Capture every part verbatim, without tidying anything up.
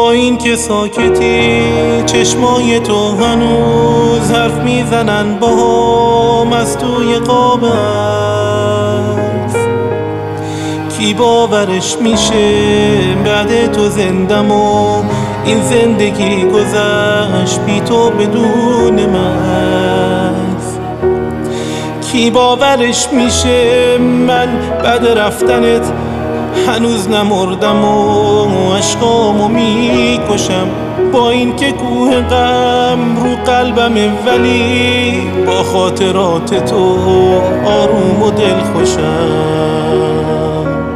با این که ساکتی چشمای تو هنوز حرف میزنن با هم از توی قاب عکس. کی باورش میشه بعد تو زندم و این زندگی گذشت بی تو بدون مغز. کی باورش میشه من بعد رفتنت هنوز نمردم و عشقامو میکشم، با این که کوه غم رو قلبمه ولی با خاطرات تو آروم و دل خوشم.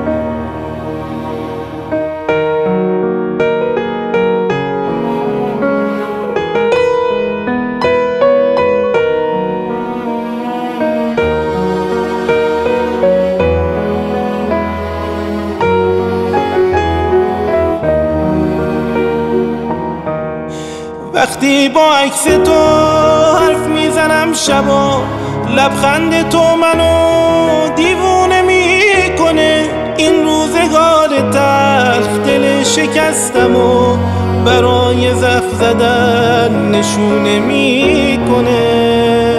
وقتی با عکس تو حرف میزنم شبا، لبخند تو منو دیوونه میکنه. این روزگار تلخ دل شکستم و برای زخم زدن نشونه میکنه.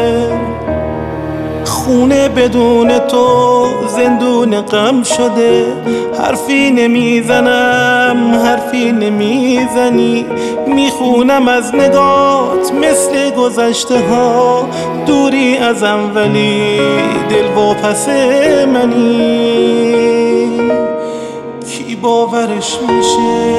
خونه بدون تو زندون غم شده، حرفی نمیزنم حرفی نمیزنی، میخونم از نگات مثل گذشته ها دوری ازم ولی دل واپس منی. کی باورش میشه